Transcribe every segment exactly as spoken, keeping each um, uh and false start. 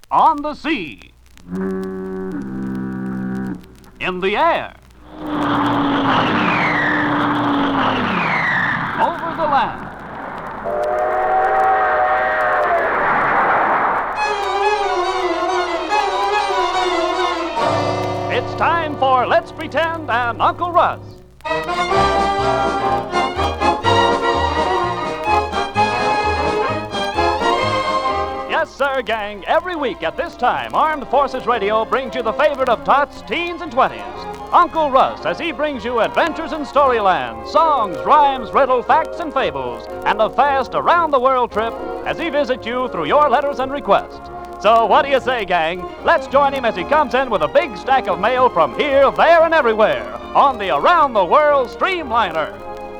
On the sea. In the air. Over the land. It's time for Let's Pretend and Uncle Russ. Yes, sir, gang. Every week at this time, Armed Forces Radio brings you the favorite of tots, teens, and twenties. Uncle Russ, as he brings you adventures in Storyland, songs, rhymes, riddle, facts, and fables, and a fast around-the-world trip as he visits you through your letters and requests. So what do you say, gang? Let's join him as he comes in with a big stack of mail from here, there, and everywhere on the Around the World Streamliner.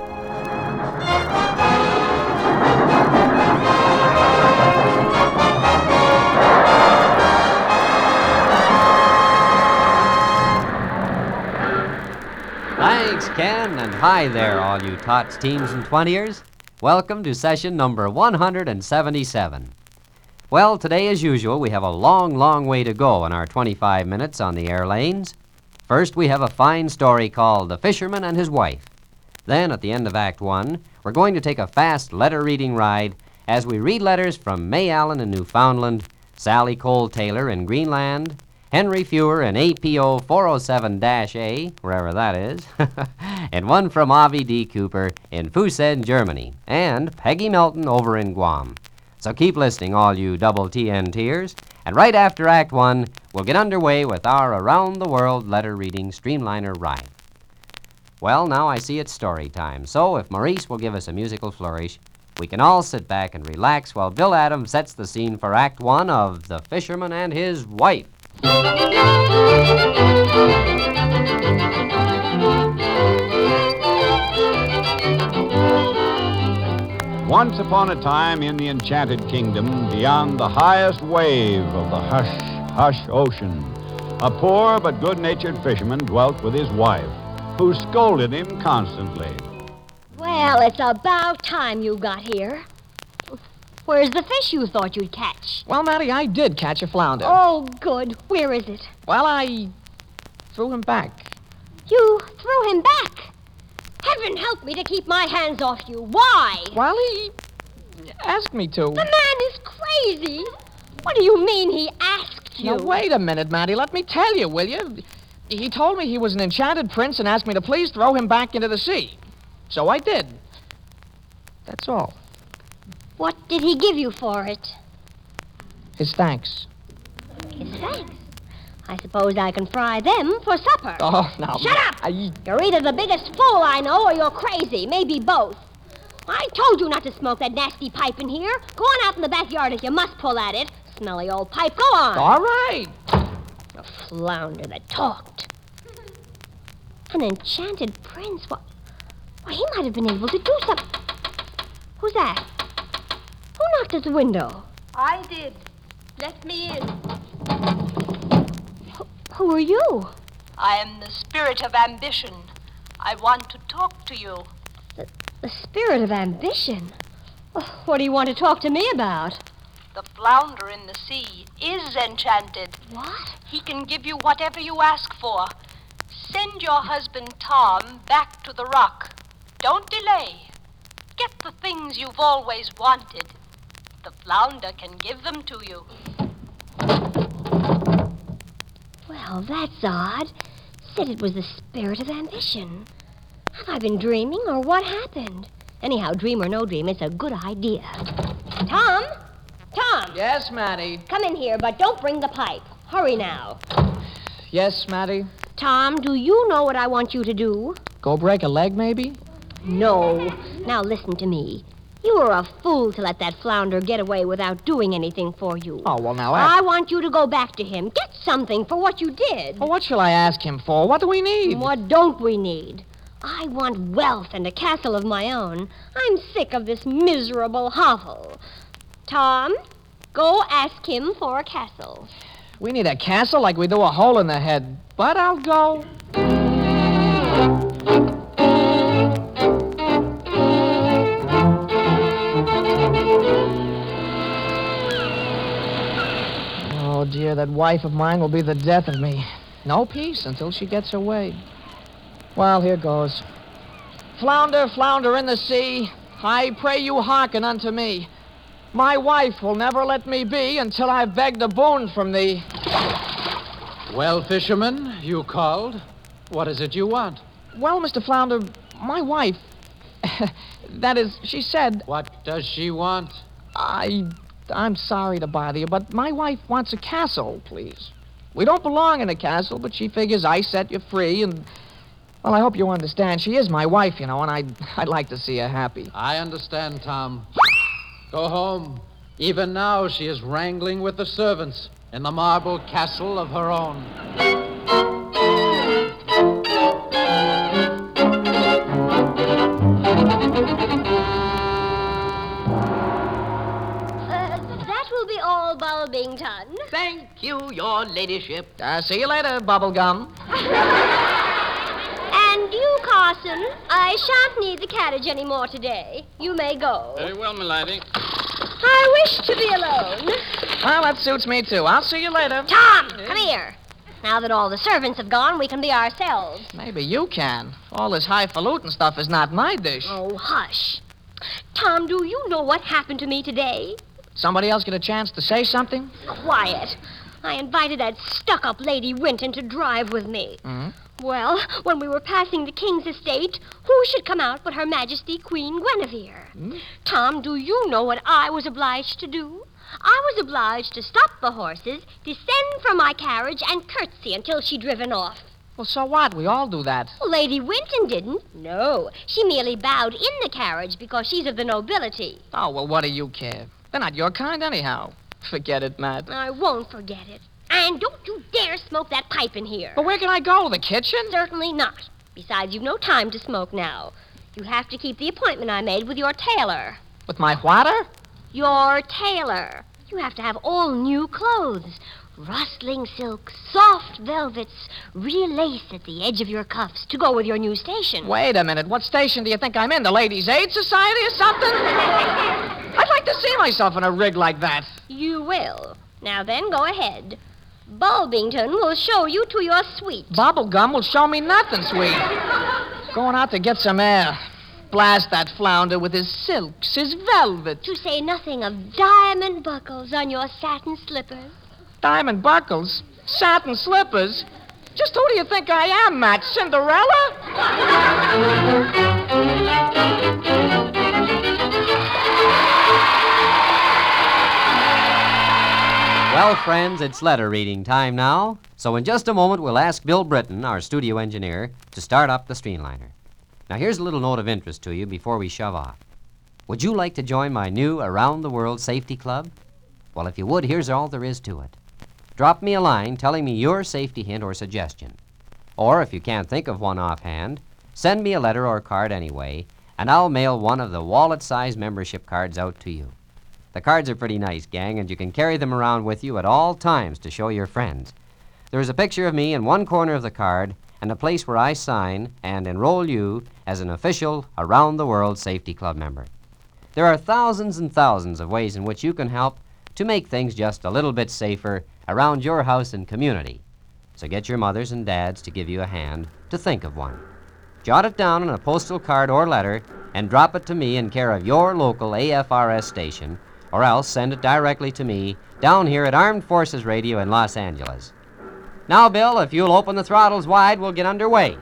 Thanks, Ken, and hi there, all you tots, teens, and twentyers. Welcome to session number one hundred seventy-seven. Well, today, as usual, we have a long, long way to go in our twenty-five minutes on the air lanes. First, we have a fine story called The Fisherman and His Wife. Then, at the end of Act One, we're going to take a fast letter-reading ride as we read letters from May Allen in Newfoundland, Sally Cole Taylor in Greenland, Henry Fewer in A P O four oh seven A, wherever that is, and one from Avi D. Cooper in Fusen, Germany, and Peggy Melton over in Guam. So keep listening, all you double T N T'ers, and right after Act One, we'll get underway with our around-the-world letter-reading Streamliner ride. Well, now I see it's story time, so if Maurice will give us a musical flourish, we can all sit back and relax while Bill Adams sets the scene for Act One of The Fisherman and His Wife. Once upon a time in the enchanted kingdom, beyond the highest wave of the hush, hush ocean, a poor but good-natured fisherman dwelt with his wife, who scolded him constantly. Well, it's about time you got here. Where's the fish you thought you'd catch? Well, Matty, I did catch a flounder. Oh, good. Where is it? Well, I threw him back. You threw him back? Heaven help me to keep my hands off you. Why? Well, he asked me to. The man is crazy. What do you mean he asked you? Now, wait a minute, Matty. Let me tell you, will you? He told me he was an enchanted prince and asked me to please throw him back into the sea. So I did. That's all. What did he give you for it? His thanks. His thanks? I suppose I can fry them for supper. Oh, now... Shut up! I... You're either the biggest fool I know or you're crazy. Maybe both. I told you not to smoke that nasty pipe in here. Go on out in the backyard if you must pull at it. Smelly old pipe. Go on. All right. A flounder that talked. An enchanted prince. What? Why, he might have been able to do something. Who's that? Who knocked at the window? I did. Let me in. Who, who are you? I am the spirit of ambition. I want to talk to you. The, the spirit of ambition? Oh, what do you want to talk to me about? The flounder in the sea is enchanted. What? He can give you whatever you ask for. Send your husband, Tom, back to the rock. Don't delay. Get the things you've always wanted. The flounder can give them to you. Well, that's odd. Said it was the spirit of ambition. Have I been dreaming, or what happened? Anyhow, dream or no dream, it's a good idea. Tom? Tom! Yes, Matty. Come in here, but don't bring the pipe. Hurry now. Yes, Matty. Tom, do you know what I want you to do? Go break a leg, maybe? No. Now listen to me. You were a fool to let that flounder get away without doing anything for you. Oh, well, now... I, I want you to go back to him. Get something for what you did. well, what shall I ask him for? What do we need? What don't we need? I want wealth and a castle of my own. I'm sick of this miserable hovel. Tom, go ask him for a castle. We need a castle like we do a hole in the head. But I'll go. dear, that wife of mine will be the death of me. No peace until she gets her way. Well, here goes. Flounder, flounder in the sea, I pray you hearken unto me. My wife will never let me be until I've begged a boon from thee. Well, fisherman, you called. What is it you want? Well, Mister Flounder, my wife, that is, she said... What does she want? I... I'm sorry to bother you, but my wife wants a castle, please. We don't belong in a castle, but she figures I set you free, and... Well, I hope you understand. She is my wife, you know, and I'd, I'd like to see her happy. I understand, Tom. Go home. Even now, she is wrangling with the servants in the marble castle of her own. Bulbington. Thank you, your ladyship. Uh, see you later, Bubblegum. And you, Carson, I shan't need the carriage any more today. You may go. Very well, milady. I wish to be alone. Well, that suits me, too. I'll see you later. Tom, come here. Now that all the servants have gone, we can be ourselves. Maybe you can. All this highfalutin stuff is not my dish. Oh, hush. Tom, do you know what happened to me today? Somebody else get a chance to say something? Quiet. I invited that stuck-up Lady Winton to drive with me. Mm-hmm. Well, when we were passing the king's estate, who should come out but Her Majesty Queen Guinevere? Mm-hmm. Tom, do you know what I was obliged to do? I was obliged to stop the horses, descend from my carriage, and curtsy until she'd driven off. Well, so what? We all do that. Well, Lady Winton didn't. No, she merely bowed in the carriage because she's of the nobility. Oh, well, what do you care? They're not your kind anyhow. Forget it, Matt. I won't forget it. And don't you dare smoke that pipe in here. But where can I go? The kitchen? Certainly not. Besides, you've no time to smoke now. You have to keep the appointment I made with your tailor. With my whatter? Your tailor. You have to have all new clothes. Rustling silks, soft velvets, real lace at the edge of your cuffs to go with your new station. Wait a minute. What station do you think I'm in? The Ladies' Aid Society or something? I'd like to see myself in a rig like that. You will. Now then, go ahead. Bulbington will show you to your suite. Bubblegum will show me nothing, sweet. Going out to get some air. Blast that flounder with his silks, his velvet. To say nothing of diamond buckles on your satin slippers. Diamond buckles? Satin slippers? Just who do you think I am, Matt? Cinderella? Well, friends, it's letter reading time now. So in just a moment, we'll ask Bill Britton, our studio engineer, to start up the streamliner. Now, here's a little note of interest to you before we shove off. Would you like to join my new Around the World Safety Club? Well, if you would, here's all there is to it. Drop me a line telling me your safety hint or suggestion. Or, if you can't think of one offhand, send me a letter or card anyway, and I'll mail one of the wallet-sized membership cards out to you. The cards are pretty nice, gang, and you can carry them around with you at all times to show your friends. There's a picture of me in one corner of the card and a place where I sign and enroll you as an official Around the World Safety Club member. There are thousands and thousands of ways in which you can help to make things just a little bit safer around your house and community. So get your mothers and dads to give you a hand to think of one. Jot it down on a postal card or letter and drop it to me in care of your local A F R S station, or else send it directly to me down here at Armed Forces Radio in Los Angeles. Now, Bill, if you'll open the throttles wide, we'll get underway.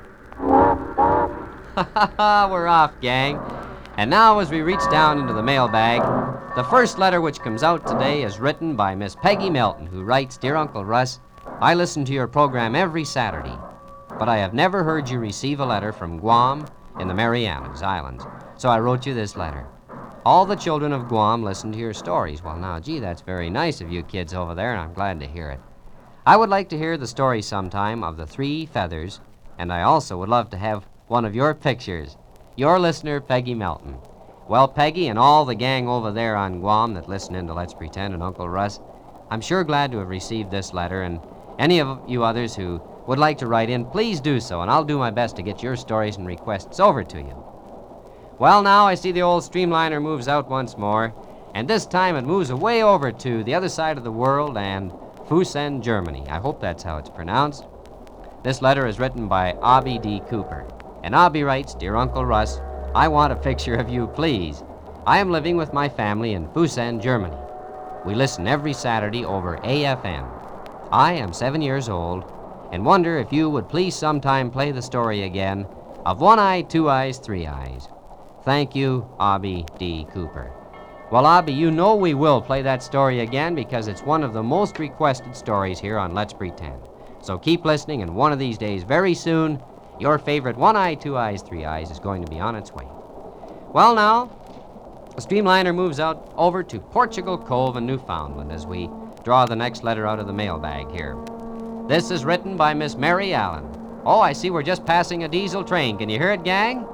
Ha ha ha, we're off, gang. And now, as we reach down into the mailbag, the first letter which comes out today is written by Miss Peggy Melton, who writes, Dear Uncle Russ, I listen to your program every Saturday, but I have never heard you receive a letter from Guam in the Marianas Islands, so I wrote you this letter. All the children of Guam listen to your stories. Well, now, gee, that's very nice of you kids over there, and I'm glad to hear it. I would like to hear the story sometime of the three feathers, and I also would love to have one of your pictures. Your listener, Peggy Melton. Well, Peggy and all the gang over there on Guam that listen in to Let's Pretend and Uncle Russ, I'm sure glad to have received this letter, and any of you others who would like to write in, please do so, and I'll do my best to get your stories and requests over to you. Well, now I see the old streamliner moves out once more, and this time it moves away over to the other side of the world, and Fusen, Germany. I hope that's how it's pronounced. This letter is written by Abby D. Cooper. And Abby writes, Dear Uncle Russ, I want a picture of you, please. I am living with my family in Fusen, Germany. We listen every Saturday over A F M. I am seven years old and wonder if you would please sometime play the story again of One Eye, Two Eyes, Three Eyes. Thank you, Abby D. Cooper. Well, Abby, you know we will play that story again because it's one of the most requested stories here on Let's Pretend. So keep listening, and one of these days, very soon, your favorite One Eye, Two Eyes, Three Eyes is going to be on its way. Well, now, the Streamliner moves out over to Portugal Cove in Newfoundland as we draw the next letter out of the mailbag here. This is written by Miss Mary Allen. Oh, I see we're just passing a diesel train. Can you hear it, gang?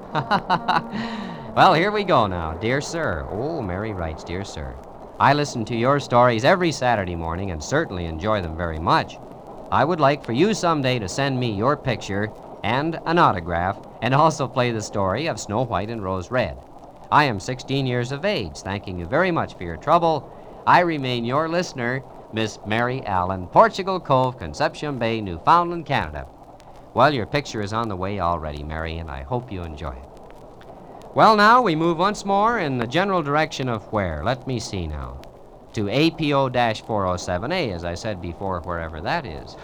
Well, here we go now. Dear Sir. Oh, Mary writes, Dear Sir. I listen to your stories every Saturday morning and certainly enjoy them very much. I would like for you someday to send me your picture and an autograph and also play the story of Snow White and Rose Red. I am sixteen years of age. Thanking you very much for your trouble. I remain your listener, Miss Mary Allen, Portugal Cove, Conception Bay, Newfoundland, Canada. Well, your picture is on the way already, Mary, and I hope you enjoy it. Well, now we move once more in the general direction of where? Let me see now. To A P O four oh seven A, as I said before, wherever that is.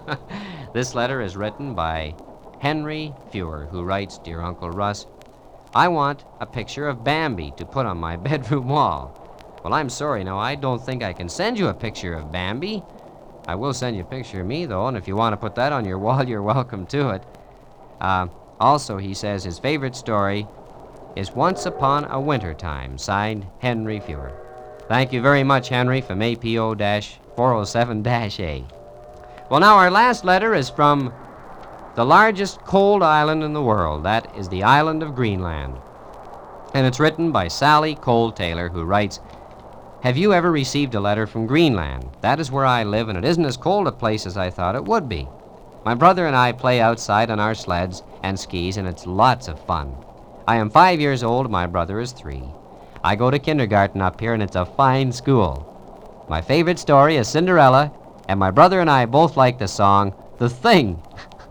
This letter is written by Henry Fewer, who writes, Dear Uncle Russ, I want a picture of Bambi to put on my bedroom wall. Well, I'm sorry, now, I don't think I can send you a picture of Bambi. I will send you a picture of me, though, and if you want to put that on your wall, you're welcome to it. Uh, also, he says his favorite story is Once Upon a Winter Time, signed Henry Fewer. Thank you very much, Henry, from A P O four oh seven A. Well, now, our last letter is from the largest cold island in the world. That is the island of Greenland. And it's written by Sally Cole Taylor, who writes, Have you ever received a letter from Greenland? That is where I live, and it isn't as cold a place as I thought it would be. My brother and I play outside on our sleds and skis, and it's lots of fun. I am five years old, my brother is three. I go to kindergarten up here, and it's a fine school. My favorite story is Cinderella, and my brother and I both like the song, The Thing.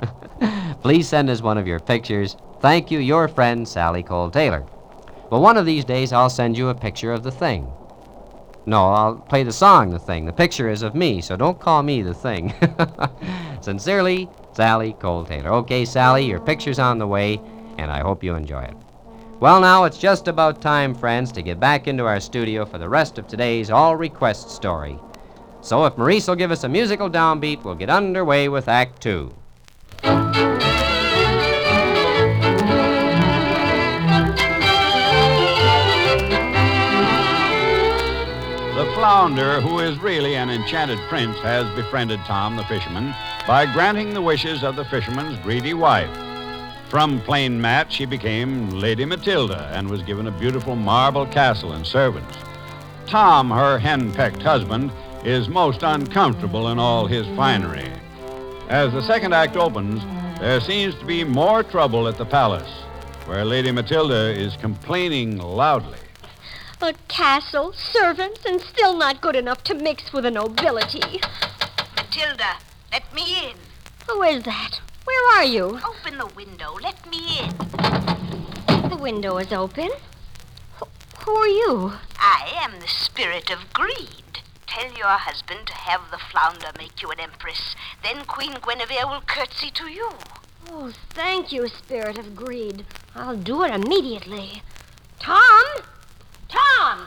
Please send us one of your pictures. Thank you, your friend, Sally Cole Taylor. Well, one of these days, I'll send you a picture of The Thing. No, I'll play the song, The Thing. The picture is of me, so don't call me The Thing. Sincerely, Sally Cole Taylor. Okay, Sally, your picture's on the way, and I hope you enjoy it. Well, now, it's just about time, friends, to get back into our studio for the rest of today's all-request story. So if Maurice will give us a musical downbeat, we'll get underway with Act Two. The flounder, who is really an enchanted prince, has befriended Tom the fisherman by granting the wishes of the fisherman's greedy wife. From plain Mat, she became Lady Matilda and was given a beautiful marble castle and servants. Tom, her hen-pecked husband, is most uncomfortable in all his finery. As the second act opens, there seems to be more trouble at the palace, where Lady Matilda is complaining loudly. A castle, servants, and still not good enough to mix with the nobility. Matilda, let me in. Who is that? Where are you? Open the window. Let me in. The window is open. Wh- who are you? I am the spirit of greed. Tell your husband to have the flounder make you an empress. Then Queen Guinevere will curtsy to you. Oh, thank you, spirit of greed. I'll do it immediately. Tom! Tom!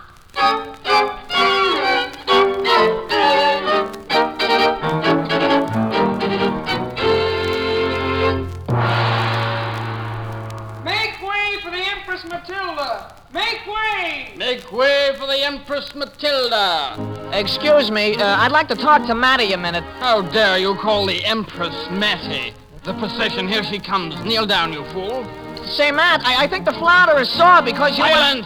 Make way for the Empress Matilda! Make way! Make way for the Empress Matilda. Excuse me, uh, I'd like to talk to Mattie a minute. How dare you call the Empress Mattie? The procession, here she comes. Kneel down, you fool. Say, Matt, I, I think the flounder is sore because you... Silence!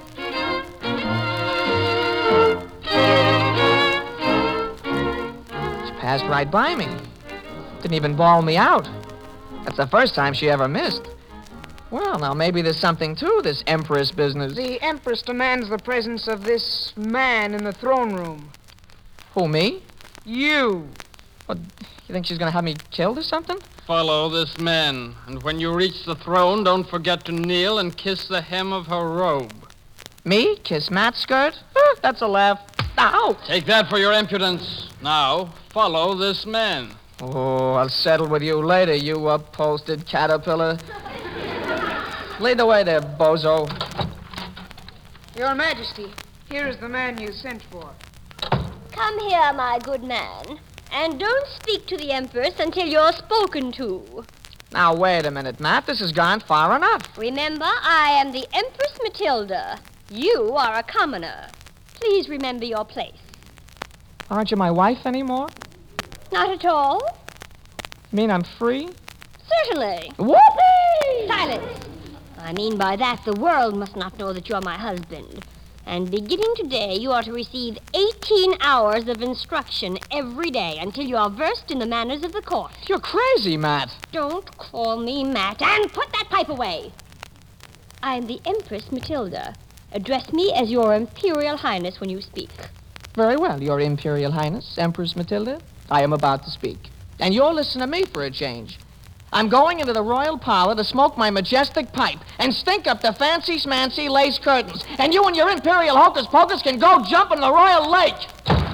She passed right by me. Didn't even bawl me out. That's the first time she ever missed. Well, now, maybe there's something to this Empress business. The Empress demands the presence of this man in the throne room. Who, me? You! What, you think she's gonna have me killed or something? Follow this man, and when you reach the throne, don't forget to kneel and kiss the hem of her robe. Me? Kiss Matt's skirt? Eh, that's a laugh. Ow! Take that for your impudence. Now, follow this man. Oh, I'll settle with you later, you upholstered caterpillar. Lead the way there, bozo. Your Majesty, here is the man you sent for. Come here, my good man. And don't speak to the Empress until you're spoken to. Now, wait a minute, Matt. This has gone far enough. Remember, I am the Empress Matilda. You are a commoner. Please remember your place. Aren't you my wife anymore? Not at all. You mean I'm free? Certainly. Whoopee! Silence. I mean by that the world must not know that you're my husband. And beginning today, you are to receive eighteen hours of instruction every day until you are versed in the manners of the court. You're crazy, Matt. Don't call me Matt, and put that pipe away. I am the Empress Matilda. Address me as your Imperial Highness when you speak. Very well, Your Imperial Highness, Empress Matilda. I am about to speak. And you'll listen to me for a change. I'm going into the royal parlor to smoke my majestic pipe and stink up the fancy smancy lace curtains. And you and your imperial hocus pocus can go jump in the royal lake.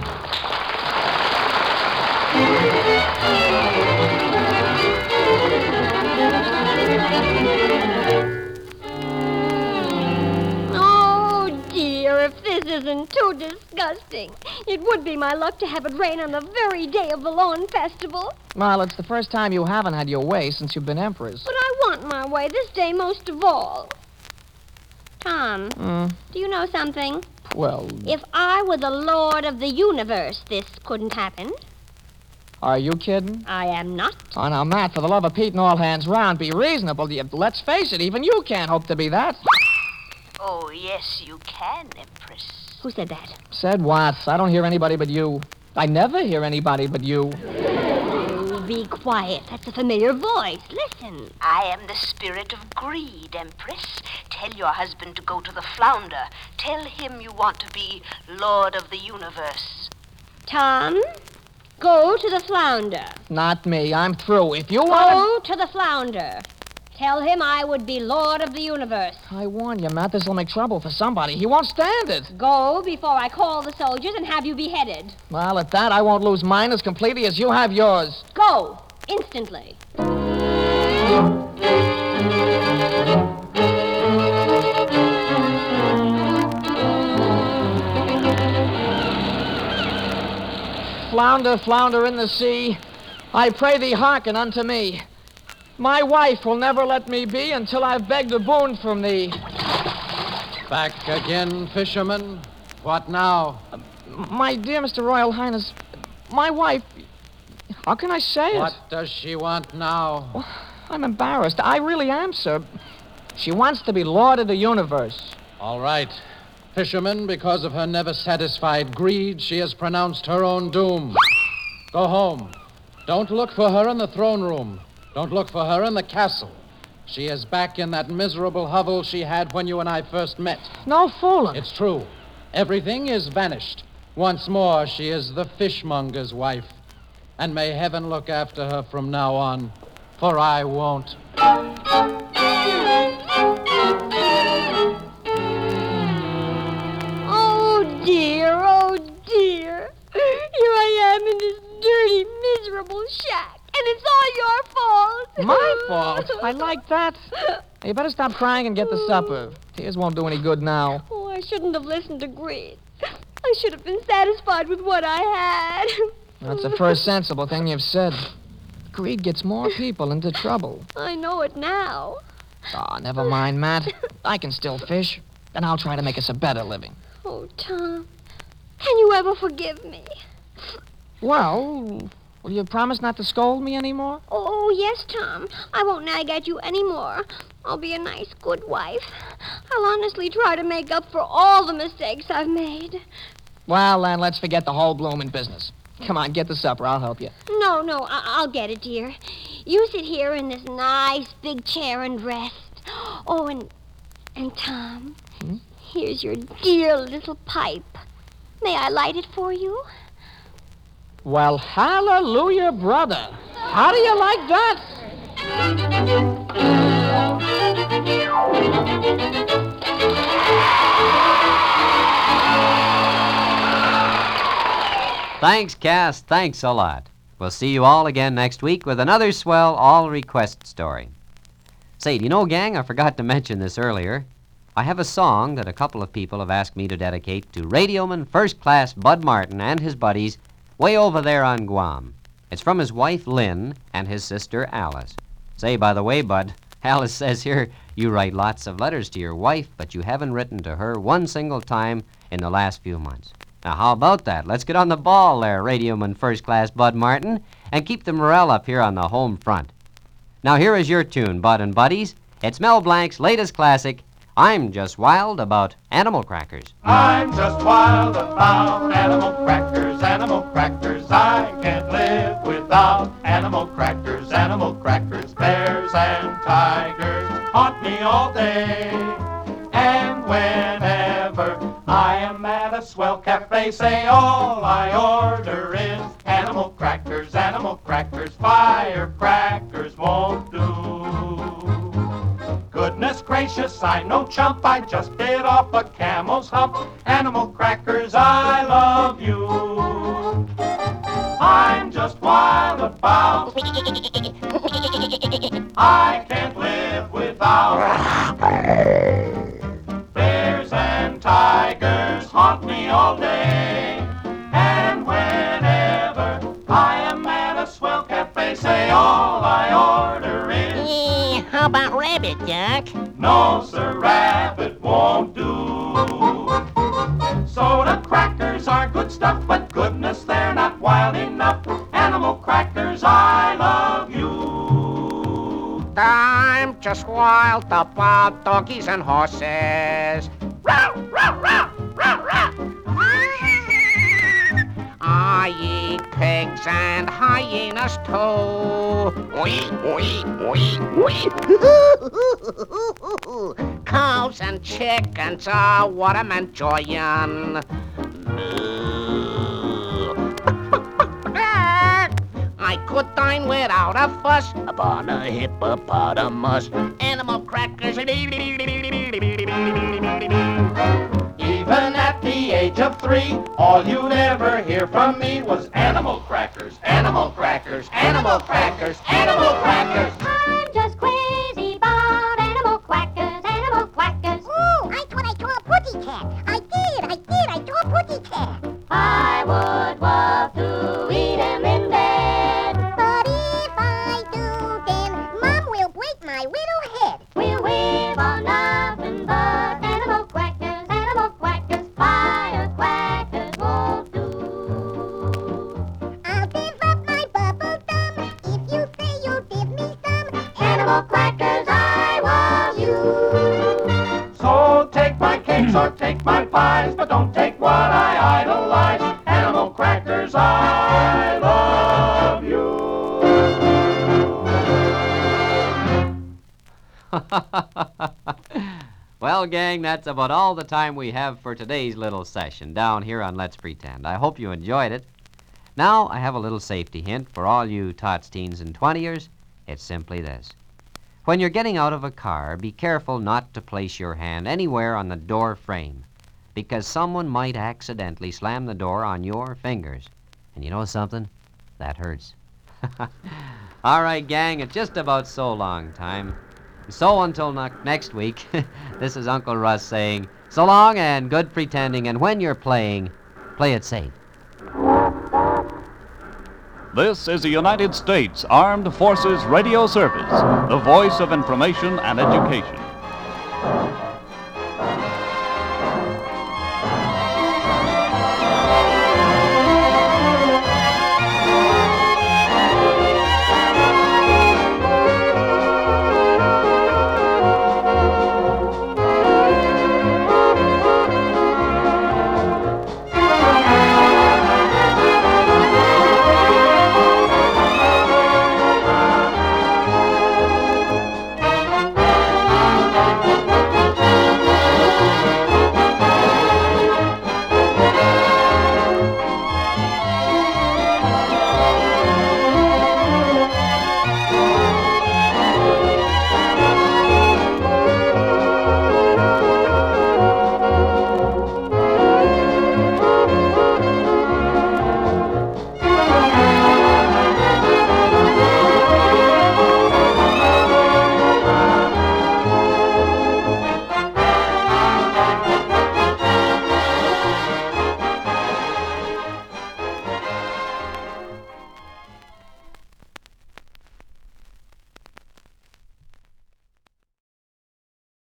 Oh, dear, if this isn't too disgusting. It would be my luck to have it rain on the very day of the Lawn Festival. Well, it's the first time you haven't had your way since you've been empress. But I want my way this day most of all. Tom, Mm, do you know something? well, If I were the Lord of the Universe, this couldn't happen. are you kidding? I am not. Oh, now, Matt, for the love of Pete and all hands round, be reasonable. You- Let's face it, even you can't hope to be that. Oh, yes, you can, Empress. Who said that? Said what? I don't hear anybody but you. I never hear anybody but you. Oh, be quiet. That's a familiar voice. Listen. I am the spirit of greed, Empress. Tell your husband to go to the flounder. Tell him you want to be Lord of the Universe. Tom, go to the flounder. Not me. I'm through. If you want Go to the flounder. Tell him I would be Lord of the Universe. I warn you, Matt, this'll make trouble for somebody. He won't stand it. Go before I call the soldiers and have you beheaded. Well, at that, I won't lose mine as completely as you have yours. Go, instantly. Flounder, flounder in the sea, I pray thee hearken unto me. My wife will never let me be until I've begged a boon from thee. Back again, fisherman. What now? My dear Mister Royal Highness, my wife... How can I say it? What does she want now? I'm embarrassed. I really am, sir. She wants to be Lord of the Universe. All right. Fisherman, because of her never-satisfied greed, she has pronounced her own doom. Go home. Don't look for her in the throne room. Don't look for her in the castle. She is back in that miserable hovel she had when you and I first met. No fooling. It's true. Everything is vanished. Once more, she is the fishmonger's wife. And may heaven look after her from now on, for I won't. Oh, dear, oh, dear. Here I am in this dirty, miserable shack. And it's all your fault. My fault? I like that. You better stop crying and get the supper. Tears won't do any good now. Oh, I shouldn't have listened to greed. I should have been satisfied with what I had. That's the first sensible thing you've said. Greed gets more people into trouble. I know it now. Oh, never mind, Matt. I can still fish, and I'll try to make us a better living. Oh, Tom, can you ever forgive me? Well, will you promise not to scold me anymore? Oh, yes, Tom. I won't nag at you anymore. I'll be a nice, good wife. I'll honestly try to make up for all the mistakes I've made. Well, then, let's forget the whole blooming business. Come on, get the supper. I'll help you. No, no, I- I'll get it, dear. You sit here in this nice big chair and rest. Oh, and, and Tom, Hmm? here's your dear little pipe. May I light it for you? Well, hallelujah, brother. How do you like that? Thanks, Cass. Thanks a lot. We'll see you all again next week with another swell all-request story. Say, do you know, gang, I forgot to mention this earlier. I have a song that a couple of people have asked me to dedicate to Radioman First Class Bud Martin and his buddies way over there on Guam. It's from his wife, Lynn, and his sister, Alice. Say, by the way, Bud, Alice says here you write lots of letters to your wife, but you haven't written to her one single time in the last few months. Now, how about that? Let's get on the ball there, Radioman First Class Bud Martin, and keep the morale up here on the home front. Now, here is your tune, Bud and Buddies. It's Mel Blanc's latest classic, I'm Just Wild About Animal Crackers. I'm just wild about animal crackers, animal crackers. I can't live without animal crackers, animal crackers. Bears and tigers haunt me all day. And whenever I am at a swell cafe, say all I order is animal crackers, animal crackers. Firecrackers won't do. Goodness gracious, I'm no chump, I just get off a camel's hump. Animal crackers, I love you. I'm just wild about. I can't live without. Bears and tigers haunt me all day. And whenever I am at a swell cafe, say all I order is. Eh, how about rabbit, Doc? No, sir, rabbit won't do. Soda crackers are good stuff, but goodness, they're not wild enough. Animal crackers, I love you. I'm just wild about donkeys and horses. Row, row, row, row, row. I eat pigs and hyenas too. Wee, wee, wee, wee. Cows and chickens are what I'm enjoying. I could dine without a fuss upon a hippopotamus. Animal crackers. Even at the age of three, all you'd ever hear from me was animal crackers, animal crackers, animal crackers, animal crackers. I'm just crazy about animal crackers, animal crackers. Ooh, I thought I saw a putty cat. I did, I did, I saw a putty cat. I would love to eat them in bed. But if I do, then Mom will break my little head. We'll live on nothing but animal crackers, animal crackers. Firecrackers won't do. I'll give up my bubble gum if you say you'll give me some. Animal crackers, I love you. So take my cakes or take my pies, but don't take what I idolize. Animal crackers, I love you. Well, gang, that's about all the time we have for today's little session down here on Let's Pretend. I hope you enjoyed it. Now, I have a little safety hint for all you tots, teens, and twenty-ers. It's simply this. When you're getting out of a car, be careful not to place your hand anywhere on the door frame, because someone might accidentally slam the door on your fingers. And you know something? That hurts. All right, gang, it's just about so long time. So until ne- next week, this is Uncle Russ saying, so long and good pretending, and when you're playing, play it safe. This is the United States Armed Forces Radio Service, the voice of information and education.